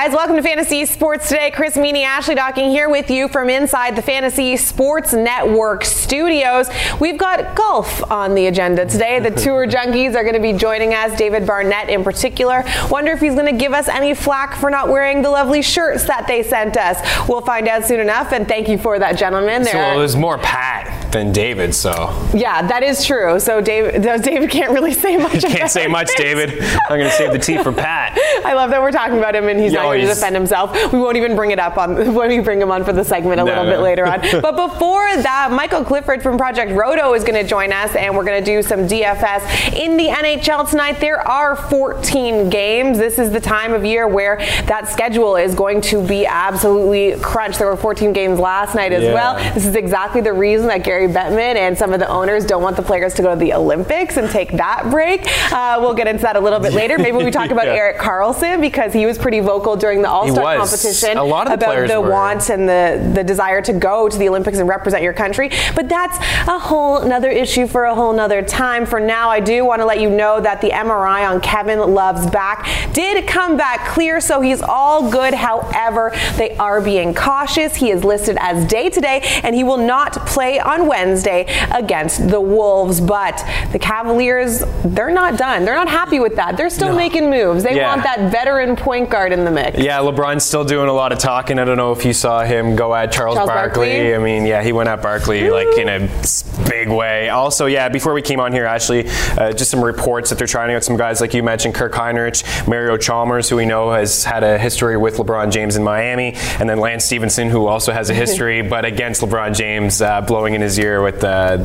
guys, welcome to Fantasy Sports Today. Chris Meany, Ashley Docking here with you from inside the Fantasy Sports Network studios. We've got golf on the agenda today. The Tour Junkies are going to be joining us, David Barnett in particular. Wonder if he's going to give us any flack for not wearing the lovely shirts that they sent us. We'll find out soon enough, and thank you for that, gentlemen. So it was more Pat than David, so. Yeah, that is true. So David can't really say much. You can't say much, David. I'm going to save the tea for Pat. I love that we're talking about him and he's not going to defend himself. We won't even bring it up when we bring him on for the segment a little bit later on. But before that, Michael Clifford from Project Roto is going to join us, and we're going to do some DFS in the NHL tonight. There are 14 games. This is the time of year where that schedule is going to be absolutely crunched. There were 14 games last night as well. This is exactly the reason that Gary Bettman and some of the owners don't want the players to go to the Olympics and take that break. We'll get into that a little bit later. Maybe we talk about Erik Karlsson, because he was pretty vocal during the All-Star competition about the want and the desire to go to the Olympics and represent your country. But that's a whole nother issue for a whole nother time. For now, I do want to let you know that the MRI on Kevin Love's back did come back clear, so he's all good. However, they are being cautious. He is listed as day-to-day, and he will not play on Wednesday against the Wolves. But the Cavaliers, they're not done. They're not happy with that. They're still making moves. They want that veteran point guard in the mix. Yeah, LeBron's still doing a lot of talking. I don't know if you saw him go at Charles Barkley. I mean, he went at Barkley like in a big way. Also, before we came on here, Ashley, just some reports that they're trying out some guys like you mentioned, Kirk Heinrich, Mario Chalmers, who we know has had a history with LeBron James in Miami, and then Lance Stevenson, who also has a history, but against LeBron James, blowing in his ear with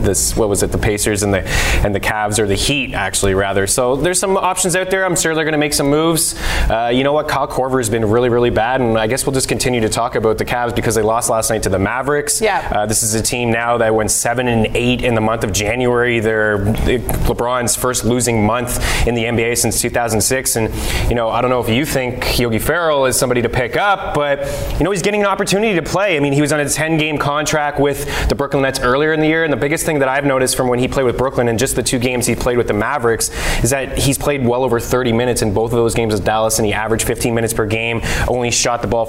the Pacers and the Cavs, or the Heat, actually, rather. So there's some options out there. I'm sure they're going to make some moves. You know what? Kyle Korver has been really, really bad, and I guess we'll just continue to talk about the Cavs because they lost last night to the Mavericks. This is a team now that went 7-8 in the month of January. They're LeBron's first losing month in the NBA since 2006, and I don't know if you think Yogi Ferrell is somebody to pick up, but he's getting an opportunity to play. I mean, he was on a 10-game contract with the Brooklyn Nets earlier in the year, and the biggest thing that I've noticed from when he played with Brooklyn and just the 2 games he played with the Mavericks is that he's played well over 30 minutes in both of those games with Dallas, and he averaged 15 minutes per game, only shot the ball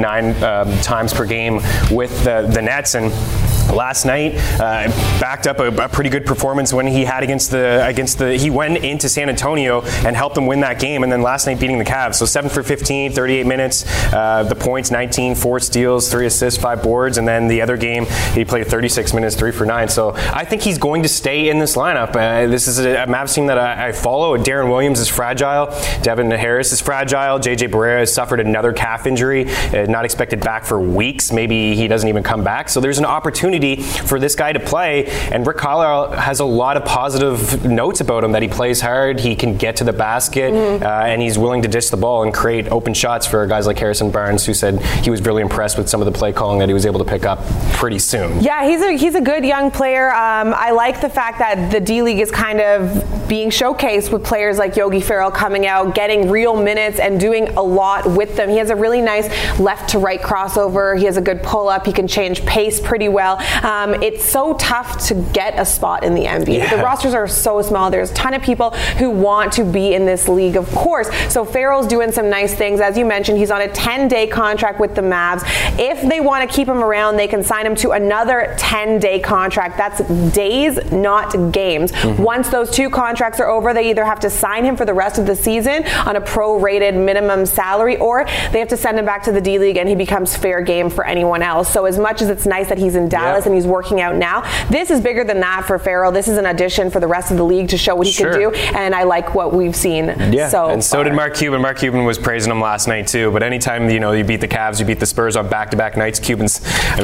4.9 times per game with the Nets. And last night backed up a pretty good performance when he had against the he went into San Antonio and helped them win that game, and then last night beating the Cavs. So 7 for 15, 38 minutes, the points 19, 4 steals, 3 assists, 5 boards, and then the other game he played 36 minutes, 3 for 9. So I think he's going to stay in this lineup. This is a Mavs team that I follow. Darren Williams is fragile, Devin Harris is fragile, JJ Barea has suffered another calf injury, not expected back for weeks. Maybe he doesn't even come back. So there's an opportunity for this guy to play, and Rick Carlisle has a lot of positive notes about him, that he plays hard, he can get to the basket, and he's willing to dish the ball and create open shots for guys like Harrison Barnes, who said he was really impressed with some of the play calling that he was able to pick up pretty soon. Yeah, he's a good young player. I like the fact that the D-League is kind of being showcased with players like Yogi Ferrell coming out, getting real minutes and doing a lot with them. He has a really nice left to right crossover. He has a good pull-up. He can change pace pretty well. It's so tough to get a spot in the NBA. The rosters are so small. There's a ton of people who want to be in this league, of course. So Ferrell's doing some nice things. As you mentioned, he's on a 10-day contract with the Mavs. If they want to keep him around, they can sign him to another 10-day contract. That's days, not games. Once those 2 contracts are over, they either have to sign him for the rest of the season on a prorated minimum salary, or they have to send him back to the D-League and he becomes fair game for anyone else. So as much as it's nice that he's in Dallas and he's working out now, this is bigger than that for Ferrell. This is an audition for the rest of the league to show what he can do, and I like what we've seen so did Mark Cuban. Mark Cuban was praising him last night too, but anytime you beat the Cavs, you beat the Spurs on back-to-back nights, Cuban's,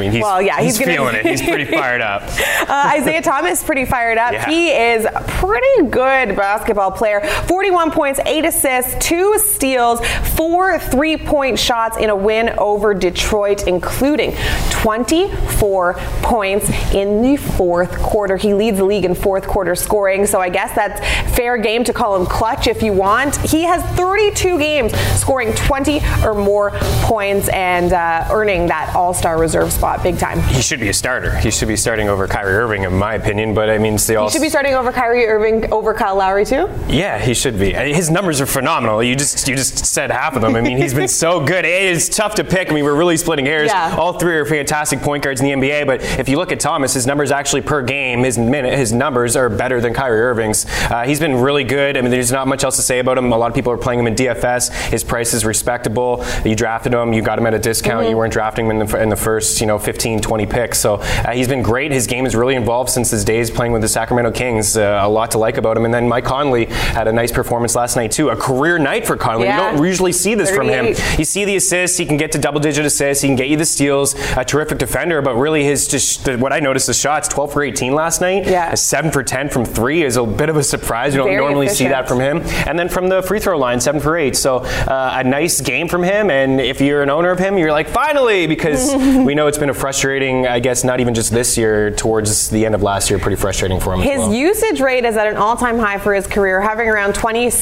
he's feeling it. He's pretty fired up. Isaiah Thomas pretty fired up. He is a pretty good basketball player. 41 points, 8 assists, 2 steals, 4 3-point shots in a win over Detroit, including 24 points in the fourth quarter. He leads the league in fourth quarter scoring, so I guess that's fair game to call him clutch if you want. He has 32 games scoring 20 or more points and earning that all-star reserve spot big time. He should be a starter. He should be starting over Kyrie Irving, in my opinion, but I mean, he should be starting over Kyrie Irving over Kyle Lowry too? Yeah, he should be. His numbers are phenomenal. You just said half of them. I mean, he's been so good. It is tough to pick. I mean, we're really splitting hairs. Yeah. All three are fantastic point guards in the NBA, but if you look at Thomas, his numbers actually per game, his numbers are better than Kyrie Irving's. He's been really good. I mean, there's not much else to say about him. A lot of people are playing him in DFS. His price is respectable. You drafted him. You got him at a discount. You weren't drafting him in the first 15, 20 picks. So he's been great. His game is really involved since his days playing with the Sacramento Kings. A lot to like about him. And then Mike Conley had a nice performance last night too. A career night for Conley. Yeah. You don't usually see this 38. From him. You see the assists. He can get to double-digit assists. He can get you the steals. A terrific defender. But really, what I noticed, the shots, 12 for 18 last night. Yeah. A 7 for 10 from 3 is a bit of a surprise. You don't normally see that from him. And then from the free throw line, 7 for 8. So a nice game from him. And if you're an owner of him, you're like, finally, because we know it's been a frustrating, I guess, not even just this year, towards the end of last year, pretty frustrating for him. His usage rate is at an all-time high for his career, hovering around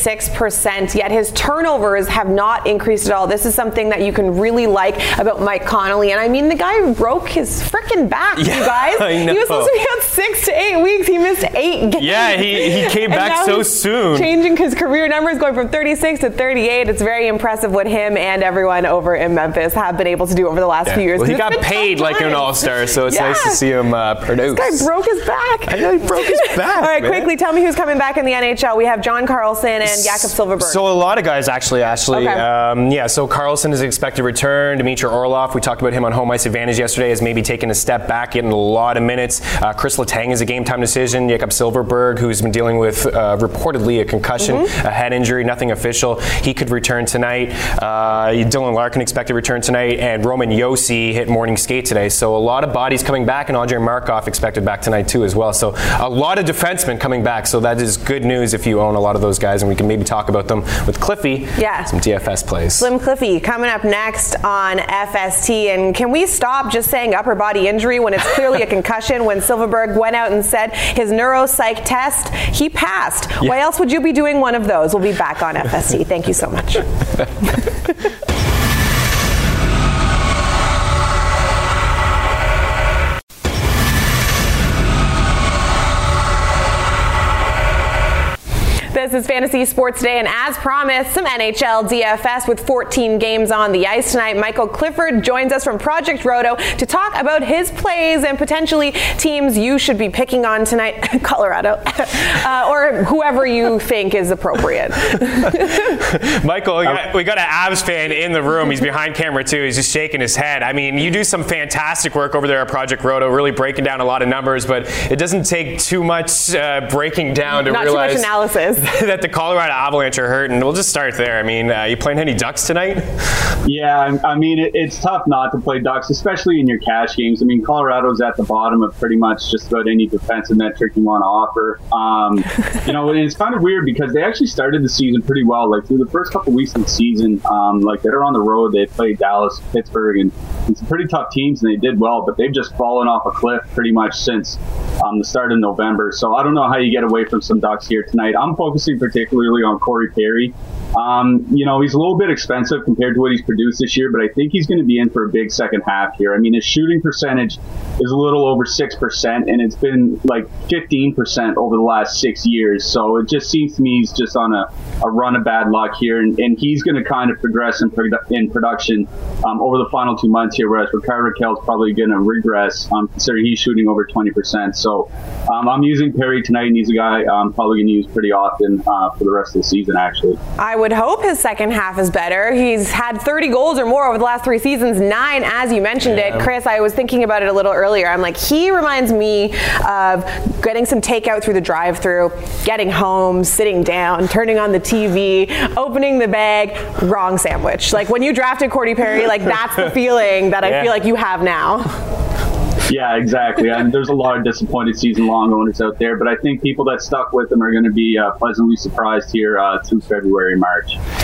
26%, yet his turnovers have not increased at all. This is something that you can really like about Mike Conley. And I mean, the guy broke his freaking back, you guys. I know. He was supposed to be out 6 to 8 weeks. He missed 8 games. Yeah, he came back so soon. Changing his career numbers, going from 36 to 38. It's very impressive what him and everyone over in Memphis have been able to do over the last few years. Well, he got paid like an all-star, so it's nice to see him produce. This guy broke his back. I know, he broke his back. All right, quickly, tell me who's coming back in the NHL. We have John Carlson and Jakob Silfverberg. So a lot of guys, actually, Ashley. Okay. So Carlson is expected to return. Dmitry Orlov, we talked about him on Home Ice Advantage yesterday, has maybe taken a step back, getting a lot of minutes. Chris Letang is a game-time decision. Jakob Silfverberg, who's been dealing with reportedly a concussion, a head injury, nothing official. He could return tonight. Dylan Larkin expected to return tonight, and Roman Josi hit morning skate today. So a lot of bodies coming back, and Andrei Markov expected back tonight too as well. So a lot of defensemen coming back. So that is good news if you own a lot of those guys, and we can maybe talk about them with Cliffy. Yeah. Some DFS plays. Slim Cliffy coming up next on FST. And can we stop just saying upper body injury when it's clearly a concussion? When Silfverberg went out and said his neuropsych test, he passed. Yeah. Why else would you be doing one of those? We'll be back on FST. Thank you so much. This is Fantasy Sports Day, and as promised, some NHL DFS with 14 games on the ice tonight. Michael Clifford joins us from Project Roto to talk about his plays and potentially teams you should be picking on tonight. Colorado, or whoever you think is appropriate. Michael, we got an Avs fan in the room. He's behind camera too. He's just shaking his head. I mean, you do some fantastic work over there at Project Roto, really breaking down a lot of numbers, but it doesn't take too much breaking down to Not realize too much analysis. that the Colorado Avalanche are hurt, and we'll just start there. I mean, you playing any Ducks tonight? Yeah, I mean, it's tough not to play Ducks, especially in your cash games. I mean, Colorado's at the bottom of pretty much just about any defensive metric you want to offer. And it's kind of weird because they actually started the season pretty well. Like, through the first couple weeks of the season, like, they're on the road. They played Dallas, Pittsburgh, and some pretty tough teams, and they did well, but they've just fallen off a cliff pretty much since the start of November. So I don't know how you get away from some Ducks here tonight. I'm focusing particularly on Corey Perry. He's a little bit expensive compared to what he's produced this year, but I think he's going to be in for a big second half here. I mean, his shooting percentage is a little over 6%, and it's been like 15% over the last 6 years. So it just seems to me he's just on a run of bad luck here, and he's going to kind of progress in production over the final 2 months here, whereas Rickard Rakell's probably going to regress, considering he's shooting over 20%. So I'm using Perry tonight, and he's a guy I'm probably going to use pretty often for the rest of the season, actually. I would hope his second half is better. He's had 30 goals or more over the last 3 seasons, 9 as you mentioned it. Chris, I was thinking about it a little earlier. I'm like, he reminds me of getting some takeout through the drive-thru, getting home, sitting down, turning on the TV, opening the bag, wrong sandwich. Like when you drafted Corey Perry, like that's the feeling that I feel like you have now. Yeah, exactly. And there's a lot of disappointed season-long owners out there, but I think people that stuck with him are going to be pleasantly surprised here through February, March.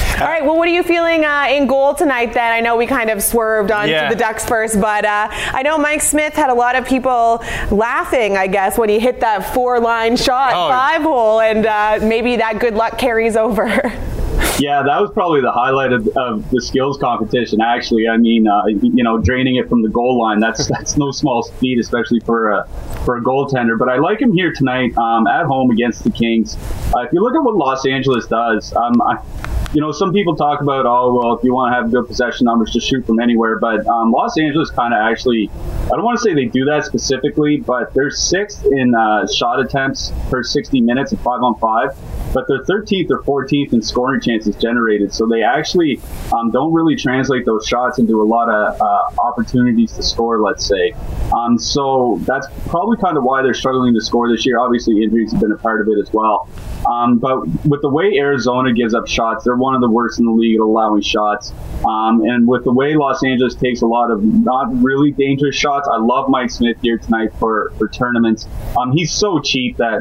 All right, well, what are you feeling in goal tonight then? I know we kind of swerved on to the Ducks first, but I know Mike Smith had a lot of people laughing, I guess, when he hit that 4-line shot, 5-hole, and maybe that good luck carries over. Yeah, that was probably the highlight of the skills competition, actually. I mean, draining it from the goal line, that's no small feat, especially for a goaltender. But I like him here tonight at home against the Kings. If you look at what Los Angeles does, some people talk about, if you want to have good possession numbers, just shoot from anywhere. But Los Angeles kind of actually, I don't want to say they do that specifically, but they're 6th in shot attempts per 60 minutes at 5-on-5. But they're 13th or 14th in scoring chances generated. So they actually don't really translate those shots into a lot of opportunities to score, let's say. So that's probably kind of why they're struggling to score this year. Obviously, injuries have been a part of it as well. But with the way Arizona gives up shots, they're one of the worst in the league at allowing shots. And with the way Los Angeles takes a lot of not really dangerous shots, I love Mike Smith here tonight for tournaments. He's so cheap that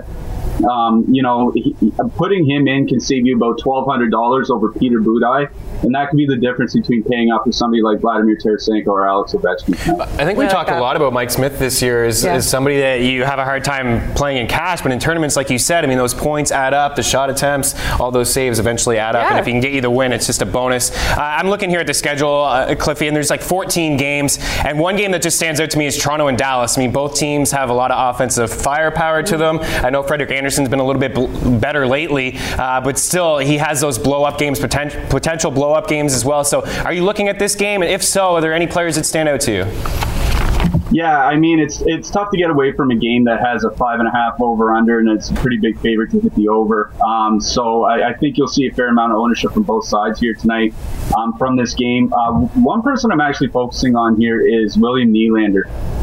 putting him in can save you about $1,200 over Peter Budaj, and that could be the difference between paying up for somebody like Vladimir Tarasenko or Alex Ovechkin. I think we talked a lot about Mike Smith this year as somebody that you have a hard time playing in cash, but in tournaments, like you said, I mean, those points add up, the shot attempts, all those saves eventually add up, and if he can get you the win, it's just a bonus. I'm looking here at the schedule, Cliffy, and there's like 14 games, and one game that just stands out to me is Toronto and Dallas. I mean, both teams have a lot of offensive firepower to them. I know Frederik Andersen's been a little bit better lately, but still, he has those blow-up games, potential blow-up games as well. So are you looking at this game? And if so, are there any players that stand out to you? Yeah, I mean, it's tough to get away from a game that has a 5.5 over-under, and it's a pretty big favorite to hit the over. So I think you'll see a fair amount of ownership from both sides here tonight from this game. One person I'm actually focusing on here is William Nylander.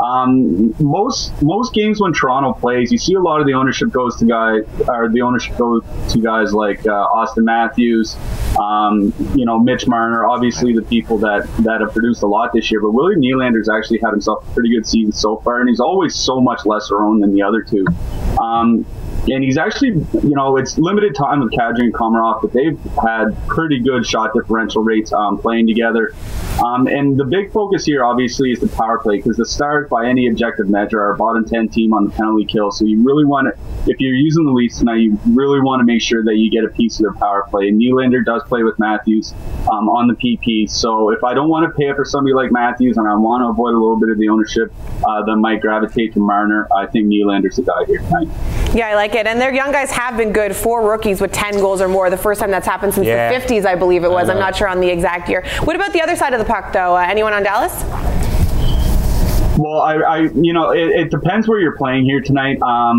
Most games when Toronto plays, you see a lot of the ownership goes to guys like Austin Matthews, Mitch Marner, obviously the people that have produced a lot this year. But William Nylander's actually had himself a pretty good season so far, and he's always so much lesser owned than the other two. And he's actually, it's limited time with Kadri and Komarov, but they've had pretty good shot differential rates playing together. And the big focus here, obviously, is the power play, because the Stars, by any objective measure, are a bottom 10 team on the penalty kill. So you really want to, if you're using the Leafs tonight, you really want to make sure that you get a piece of their power play. And Nylander does play with Matthews on the PP. So if I don't want to pay up for somebody like Matthews and I want to avoid a little bit of the ownership that might gravitate to Marner, I think Nylander's the guy here tonight. Yeah, I like it. And their young guys have been good. 4 rookies with 10 goals or more. The first time that's happened since the 50s, I believe it was. I'm not sure on the exact year. What about the other side of the puck, though? Anyone on Dallas? Well, it depends where you're playing here tonight.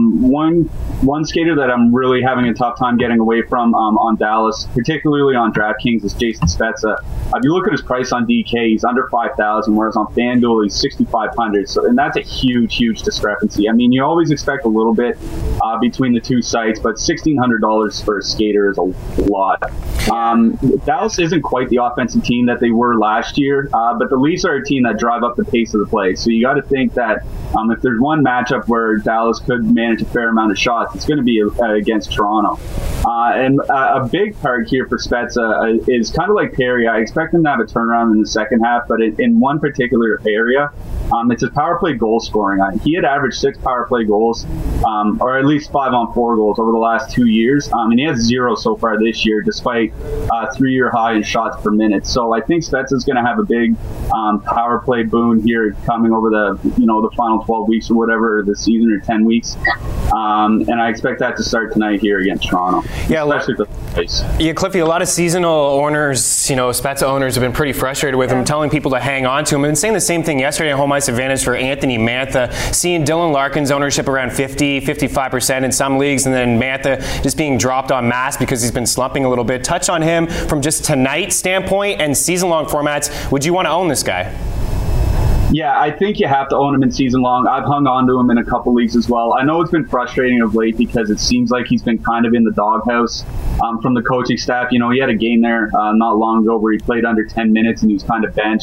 One skater that I'm really having a tough time getting away from on Dallas, particularly on DraftKings, is Jason Spezza. If you look at his price on DK, he's under $5,000, whereas on FanDuel he's $6,500. So, and that's a huge discrepancy. I mean, you always expect a little bit between the two sites, but $1,600 for a skater is a lot. Dallas isn't quite the offensive team that they were last year, but the Leafs are a team that drive up the pace of the play. So you got to think that if there's one matchup where Dallas could manage a fair amount of shots, it's going to be against Toronto. And a big part here for Spezza is kind of like Perry. I expect him to have a turnaround in the second half, but in one particular area, it's his power play goal scoring. He had averaged 6 power play goals, or at least 5-on-4 goals over the last 2 years, and he has 0 so far this year, despite 3-year high in shots per minute. So I think Spezza's going to have a big power play boon here coming over the final 12 weeks or whatever, the season, or 10 weeks. And I expect that to start tonight here against Toronto. Yeah, Cliffy, a lot of seasonal owners, Spezza owners have been pretty frustrated with him, telling people to hang on to him. I've been saying the same thing yesterday at Home Ice Advantage for Anthony Mantha, seeing Dylan Larkin's ownership around 50-55% in some leagues, and then Mantha just being dropped en masse because he's been slumping a little bit. Touch on him from just tonight's standpoint and season-long formats. Would you want to own this guy? Yeah, I think you have to own him in season long. I've hung on to him in a couple leagues as well. I know it's been frustrating of late because it seems like he's been kind of in the doghouse from the coaching staff. He had a game there not long ago where he played under 10 minutes and he was kind of benched.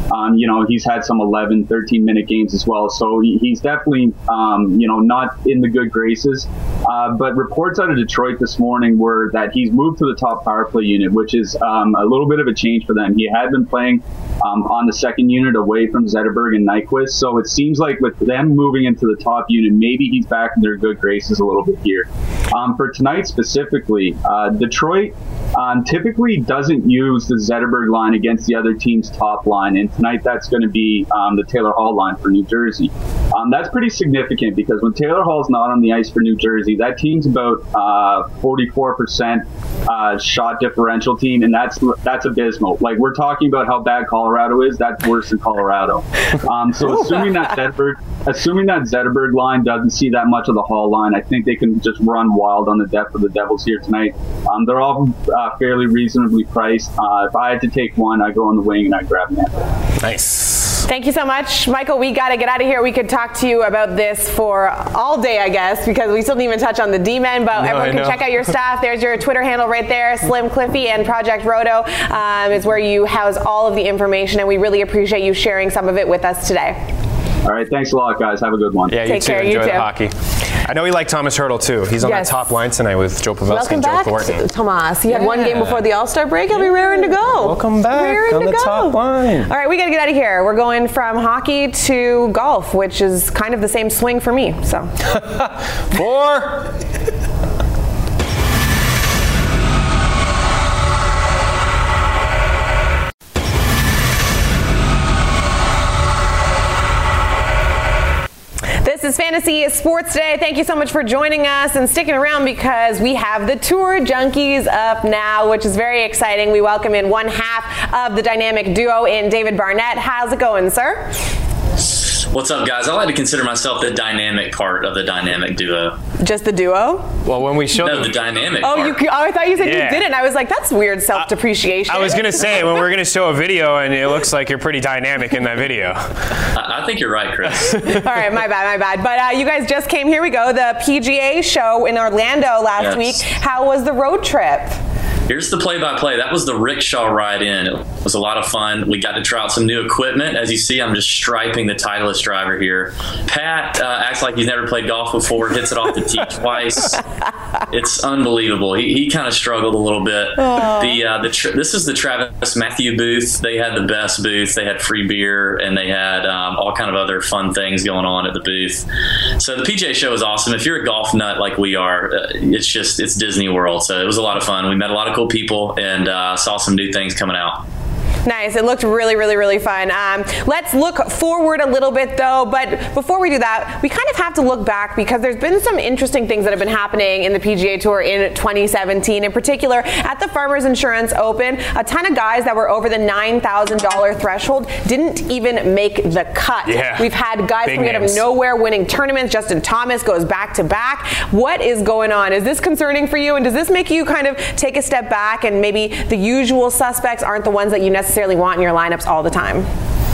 He's had some 11, 13-minute games as well. So he's definitely, not in the good graces. But reports out of Detroit this morning were that he's moved to the top power play unit, which is a little bit of a change for them. He had been playing on the second unit away from Zetterberg and Nyquist. So it seems like with them moving into the top unit, maybe he's back in their good graces a little bit here. For tonight specifically, Detroit typically doesn't use the Zetterberg line against the other team's top line. And tonight that's going to be the Taylor Hall line for New Jersey. That's pretty significant because when Taylor Hall's not on the ice for New Jersey, that team's about 44% shot differential team, and that's abysmal. Like, we're talking about how bad Colorado is. That's worse than Colorado. So assuming that Zetterberg line doesn't see that much of the Hall line, I think they can just run wild on the depth of the Devils here tonight. They're all fairly reasonably priced. If I had to take one, I'd go on the wing and I'd grab Mantha. Nice. Thank you so much, Michael. We got to get out of here. We could talk to you about this for all day, I guess, because we still didn't even touch on the D-men, but everyone can check out your stuff. There's your Twitter handle right there, Slim Cliffy, and Project Roto is where you house all of the information, and we really appreciate you sharing some of it with us today. All right, thanks a lot, guys. Have a good one. Yeah, you too. Enjoy the hockey. I know you like Thomas Hertl, too. He's on that top line tonight with Joe Pavelski and Joe Thornton. Welcome back, Tomas. He had one game before the All-Star break. He'll be raring to go. Welcome back on the top line. All right, we got to get out of here. We're going from hockey to golf, which is kind of the same swing for me. So 4. This is Fantasy Sports Day. Thank you so much for joining us and sticking around because we have the Tour Junkies up now, which is very exciting. We welcome in one half of the dynamic duo in David Barnett. How's it going, sir? What's up, guys? I like to consider myself the dynamic part of the dynamic duo. Just the duo? Well, when we showed the dynamic part. I thought you said you didn't. I was like, that's weird self-depreciation. I was going to say, when we're going to show a video and it looks like you're pretty dynamic in that video. I think you're right, Chris. All right, my bad. But you guys just came, here we go, the PGA show in Orlando last week. How was the road trip? Here's the play-by-play. That was the rickshaw ride in. It was a lot of fun. We got to try out some new equipment. As you see, I'm just striping the Titleist driver here. Pat acts like he's never played golf before, hits it off the tee twice. It's unbelievable. He kind of struggled a little bit. This is the Travis Matthew booth. They had the best booth. They had free beer, and they had all kind of other fun things going on at the booth. So the PGA show is awesome. If you're a golf nut like we are, it's Disney World. So it was a lot of fun. We met a lot of cool people and saw some new things coming out. Nice. It looked really, really, really fun. Let's look forward a little bit, though. But before we do that, we kind of have to look back because there's been some interesting things that have been happening in the PGA Tour in 2017. In particular, at the Farmers Insurance Open, a ton of guys that were over the $9,000 threshold didn't even make the cut. Yeah. We've had guys coming out of nowhere winning tournaments. Justin Thomas goes back to back. What is going on? Is this concerning for you? And does this make you kind of take a step back and maybe the usual suspects aren't the ones that you necessarily want in your lineups all the time?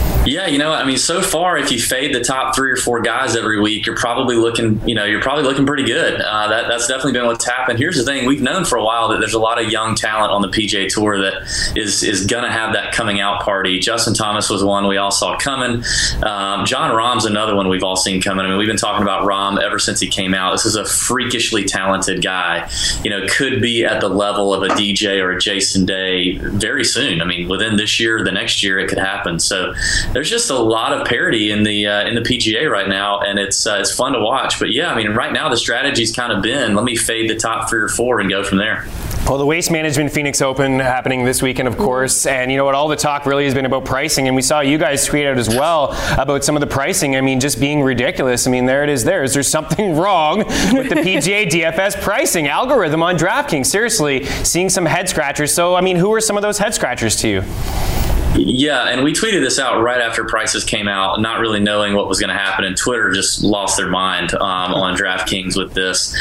Yeah, so far, if you fade the top 3 or 4 guys every week, you're probably looking pretty good. That's definitely been what's happened. Here's the thing. We've known for a while that there's a lot of young talent on the PGA Tour that is going to have that coming out party. Justin Thomas was one we all saw coming. Jon Rahm's another one we've all seen coming. We've been talking about Rahm ever since he came out. This is a freakishly talented guy. Could be at the level of a DJ or a Jason Day very soon. Within this year or the next year, it could happen. So there's just a lot of parity in the PGA right now, and it's fun to watch. But right now the strategy's kind of been, let me fade the top 3 or 4 and go from there. Well, the Waste Management Phoenix Open happening this weekend, of course, and you know what? All the talk really has been about pricing, and we saw you guys tweet out as well about some of the pricing. Just being ridiculous. There it is. Is there something wrong with the PGA DFS pricing algorithm on DraftKings? Seriously, seeing some head scratchers. So, who are some of those head scratchers to you? Yeah, and we tweeted this out right after prices came out, not really knowing what was going to happen, and Twitter just lost their mind on DraftKings with this.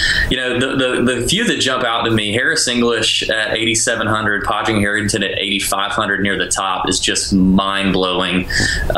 The few that jump out to me, Harris English at 8,700, Podging Harrington at 8,500 near the top is just mind-blowing.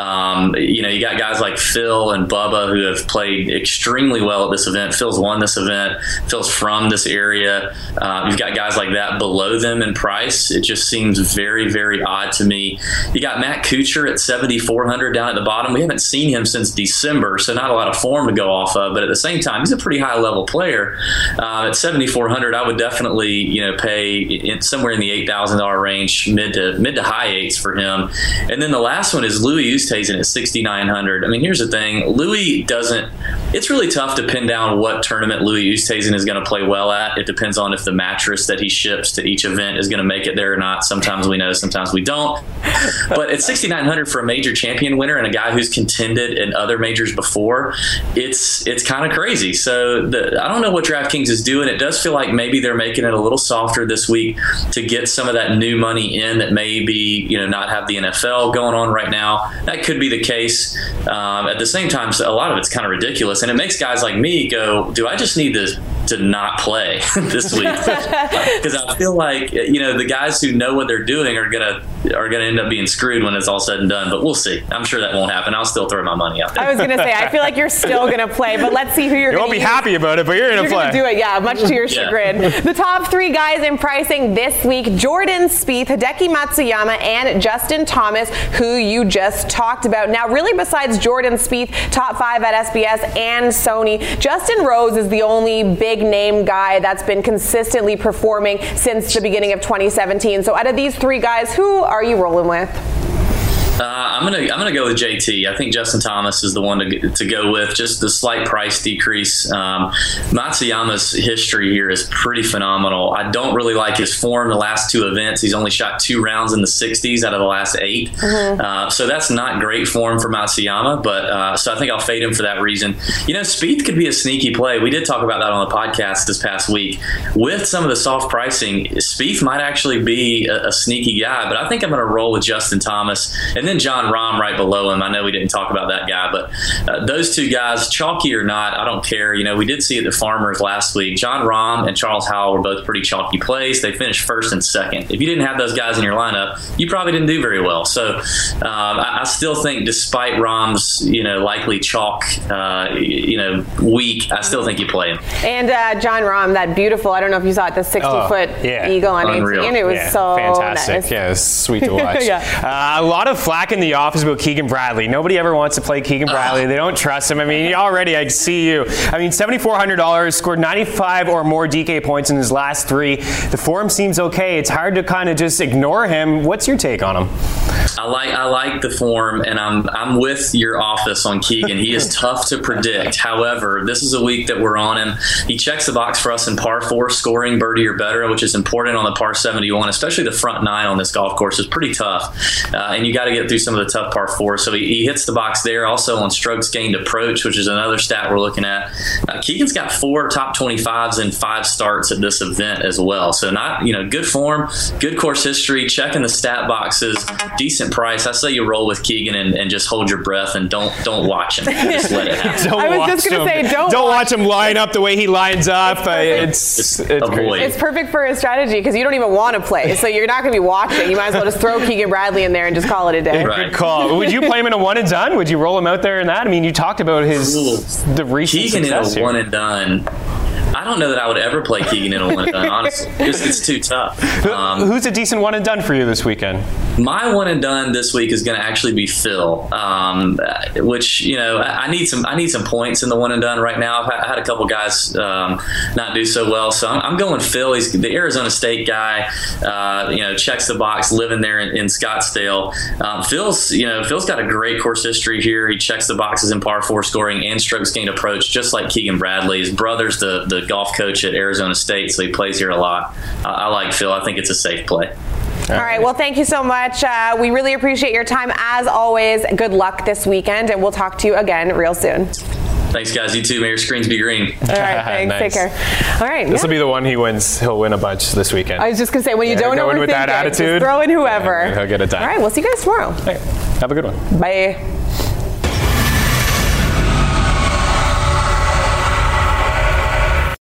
You got guys like Phil and Bubba who have played extremely well at this event. Phil's won this event. Phil's from this area. You've got guys like that below them in price. It just seems very, very odd to me. You got Matt Kuchar at 7,400 down at the bottom. We haven't seen him since December, so not a lot of form to go off of. But at the same time, he's a pretty high level player. At 7,400, I would definitely pay somewhere in the $8,000 range, mid to high eights for him. And then the last one is Louis Oosthuizen at 6,900. I mean, here's the thing: Louis doesn't. It's really tough to pin down what tournament Louis Oosthuizen is going to play well at. It depends on if the mattress that he ships to each event is going to make it there or not. Sometimes we know, sometimes we don't. But at 6,900 for a major champion winner and a guy who's contended in other majors before, it's kind of crazy. So I don't know what DraftKings is doing. It does feel like maybe they're making it a little softer this week to get some of that new money in that maybe not have the NFL going on right now. That could be the case. At the same time, a lot of it's kind of ridiculous, and it makes guys like me go, do I just need to not play this week? Because I feel like the guys who know what they're doing are gonna end up being screwed when it's all said and done. But we'll see. I'm sure that won't happen. I'll still throw my money out there. I was gonna say, I feel like you're still gonna play, but let's see who you're. You won't be happy about it, but you're gonna play. Gonna do it, yeah, much to your chagrin. The top three guys in pricing this week: Jordan Spieth, Hideki Matsuyama, and Justin Thomas, who you just talked about. Now, really, besides Jordan Spieth, top 5 at SBS and Sony, Justin Rose is the only big name guy that's been consistently performing since the beginning of 2017. So out of these three guys, who are you rolling with? I'm gonna go with JT. I think Justin Thomas is the one to go with. Just the slight price decrease. Matsuyama's history here is pretty phenomenal. I don't really like his form the last two events. He's only shot 2 rounds in the 60s out of the last 8. Mm-hmm. So that's not great form for Matsuyama. But so I think I'll fade him for that reason. Spieth could be a sneaky play. We did talk about that on the podcast this past week. With some of the soft pricing, Spieth might actually be a sneaky guy. But I think I'm going to roll with Justin Thomas. And then Jon Rahm right below him. I know we didn't talk about that guy, but those two guys, chalky or not, I don't care. We did see at the Farmers last week, Jon Rahm and Charles Howell were both pretty chalky plays. They finished first and second. If you didn't have those guys in your lineup, you probably didn't do very well. So I still think, despite Rahm's likely chalk week, I still think you play him. And Jon Rahm, that beautiful, I don't know if you saw it, the 60-foot eagle on 18. It was so fantastic. Nice. Yeah, it was sweet to watch. A lot of flack in the office about Keegan Bradley. Nobody ever wants to play Keegan Bradley. They don't trust him. I mean, already I see you. I mean, $7,400, scored 95 or more DK points in his last 3. The form seems okay. It's hard to kind of just ignore him. What's your take on him? I like the form, and I'm with your office on Keegan. He is tough to predict. However, this is a week that we're on him. He checks the box for us in par 4, scoring birdie or better, which is important on the par 71, especially the front 9 on this golf course is pretty tough. And you got to get through some of the tough par 4. So he hits the box there. Also on strokes gained approach, which is another stat we're looking at. Keegan's got 4 top 25s and 5 starts at this event as well. So not, good form, good course history, checking the stat boxes, decent price. I say you roll with Keegan and just hold your breath and don't watch him. Just let it happen. I was just going to say, don't watch him line up the way he lines up. It's crazy. It's perfect for his strategy because you don't even want to play. So you're not going to be watching. You might as well just throw Keegan Bradley in there and just call it a day. Right. Good call. Would you play him in a one and done? Would you roll him out there in that? I mean, you talked about the recent Keegan success in a one and done. I don't know that I would ever play Keegan in a one and done, honestly. It's too tough. Who's a decent one and done for you this weekend? My one and done this week is going to actually be Phil, which I need some points in the one and done right now. I've had a couple guys not do so well, so I'm going Phil. He's the Arizona State guy. Checks the box, living there in Scottsdale. Phil's got a great course history here. He checks the boxes in par 4 scoring and strokes gained approach, just like Keegan Bradley. His brother's the golf coach at Arizona State, so he plays here a lot. I like Phil. I think it's a safe play. All right. Well, thank you so much. We really appreciate your time. As always, good luck this weekend, and we'll talk to you again real soon. Thanks, guys. You too. May your screens be green. All right. Thanks. Nice. Take care. All right. This will be the one he wins. He'll win a bunch this weekend. I was just going to say, when you don't overthink with that it, attitude, just throw in whoever. He'll get it done. All right. We'll see you guys tomorrow. Hey, have a good one. Bye.